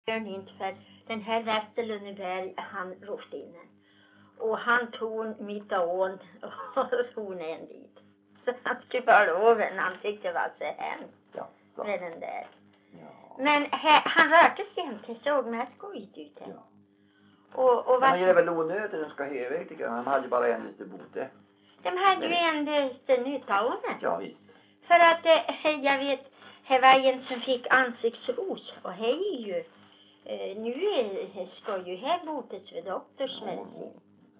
Inte för den här Västerlundeberg, han ropte in den. Och han tog mitt av ån och hon en dit. Så han skulle vara över när han tyckte det var så hemskt med den där. Ja. Men han rörte sig inte, såg mest skojigt ut. Ja. Och Men han är väl onödigt, de ska heva tycker jag. Han hade ju bara en liten bote. de hade ju endast nytta av den. Ja visst. För att jag vet, det var en som fick ansiktsros. Och det är ju, nu ska ju här botes vid doktorsmedicin.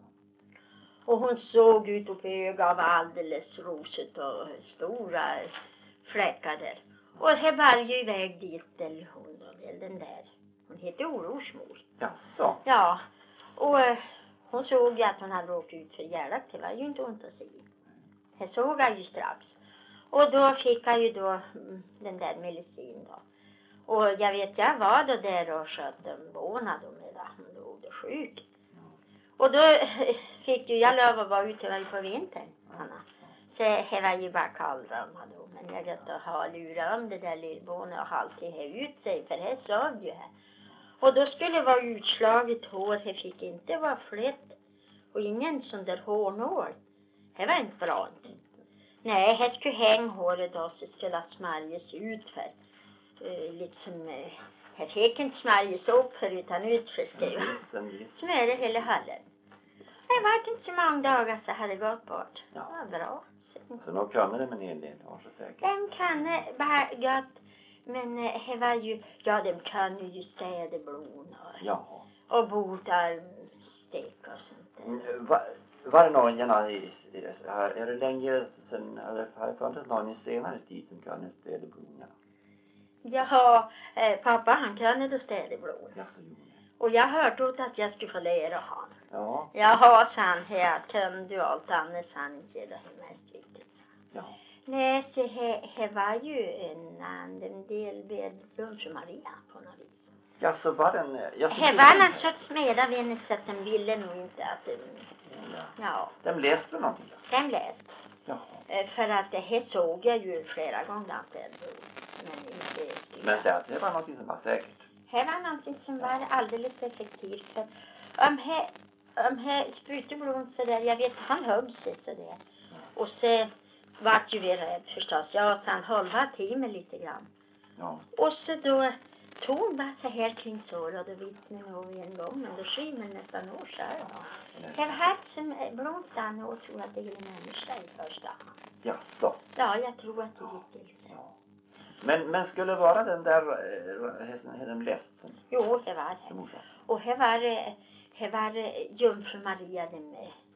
Och hon såg ut och på ögat var alldeles roset och stora fläckar där. Och det var ju iväg dit, eller hon då, den där. Hon heter Ororsmor. Jaså? Ja, och hon såg ju att hon hade åkt ut för hjärtat. Det var ju inte ont att se. Det såg jag ju strax. Och då fick jag ju då den där medicin då. Och jag vet, jag var då där och skötte båna då medan hon låg då sjuk. Och då fick ju jag lov att vara ute, var ju på vintern, Anna. Så det var ju bara kallrömma då. Men jag vet att ha lurat om det där lillbånet och alltid ha ut sig, för det sövde ju här. Och då skulle det vara utslaget hår, det fick inte vara flätt. Och ingen sån där hårnål. Det var inte bra. Nej, det skulle hänga håret då så skulle det smärjas ut för. Liksom, här fick inte smärjas upp för utan utför skrev. Smöre hela hallen. Det var inte så många dagar så hade det gått bort. Det var bra. Så nog kan det med en hel del, var så säkert. Den kan bara gott. Men det var ju, ja de kan ju städa blod och bota stek och sånt där. Var det någon är det länge sedan, eller har det funnits någon i senare tid som kan städa blod? Jaha, pappa han kan ju städa blod. Ja, och jag hörde åt att jag skulle få lära honom. Ja. Jaha, san här kan du allt annat san inte det är mest viktigt. Ja. Nej, så det var ju en del med Jungfru Maria på något vis. Ja, så var den... Det var en sorts medavänner så att de ville nog inte att... Ja. De läste någonting? De läste. Ja. För att det såg jag ju flera gånger anställd. Men det var någonting som var säkert. Det var någonting som var alldeles effektivt. För om det sprutar blod så där, jag vet han högg sig så där. Och så var ju vi rädd förstås. Ja, så han halva timmen lite grann. Ja. Och så då tog bara så här kring sår och då vittnade nog en gång. Men då skymmer nästan år så här. Det var här som blodstann och tror att det är en människa i första hand. Ja, så. Ja, jag tror att det gick till sig. Ja. Men skulle vara den där den lästen? Jo, det var det. Och här var Jungfru Maria den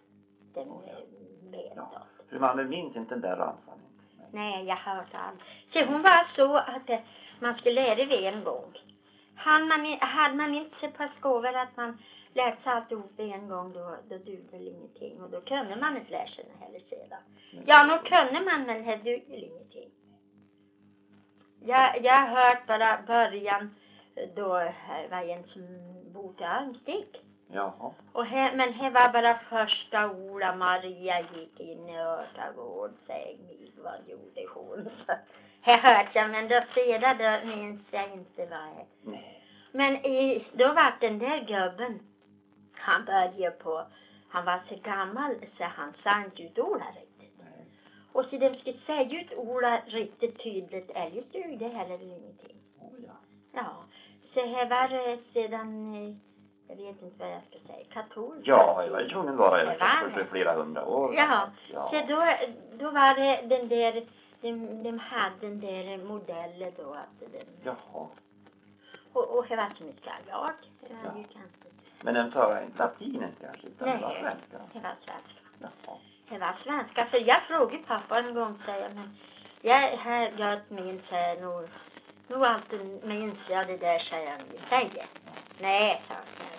med. Ja. För man minns inte den där ramsan. Nej, jag har hört allt. Så hon var så att man skulle lära det en gång. Hade man inte så pass gåvor att man lärde sig alltihop en gång, då dugade det ingenting. Och då kunde man inte lära sig heller sedan. Ja, nog kunde man, men det dugade ingenting. Jag har hört bara början då var en som bodde armstick. Jaha. Men det var bara första ordet Maria gick in i örtagård, säg mig vad gjorde hon. Så det hörde jag, men då sedan då minns jag inte vad det. Nej. Men då var den där gubben, han började han var så gammal så han sa inte ut ordet riktigt. Nej. Och så de skulle säga ut ordet riktigt tydligt, eljest stod det heller ingenting. Ja, så det var sedan... Jag vet inte vad jag ska säga. Katolsk. Ja, jag var tvungen vara för flera hundra år. Ja. Så då var det den där, de hade den där modellen då. Att Jaha. Och det var som i Skallark. Det var ju konstigt. Men den tar inte latinen kanske, utan nej, det var svenska. Det var svenska. Jaha. Det var svenska, för jag frågade pappa en gång, säger men jag minns nog alltid minns jag det där, säger han. Nej, sa han.